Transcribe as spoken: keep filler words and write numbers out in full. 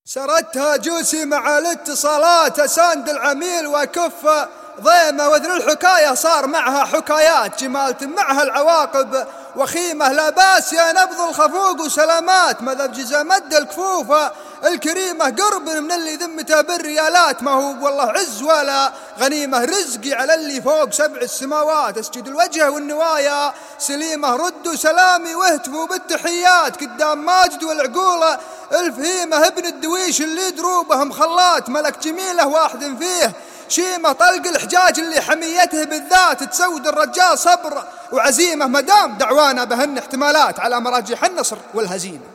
سردتها جوسي مع الاتصالات اساند العميل وكف ضيمه وذن الحكاية صار معها حكايات جمالت معها العواقب وخيمة لا باس يا نبض الخفوق وسلامات مذب جزا مد الكفوفة الكريمة قرب من اللي ذمته بالريالات ما هو والله عز ولا غنيمة رزقي على اللي فوق سبع السماوات اسجد الوجه والنوايا سليمة ردوا سلامي واهتفوا بالتحيات قدام ماجد والعقولة الفهيمة ابن الدويش اللي دروبه مخلات ملك جميله واحد فيه شيمة طلق الحجاج اللي حميته بالذات تسود الرجال صبر وعزيمة مدام دعوانا بهن احتمالات على مراجح النصر والهزيمة.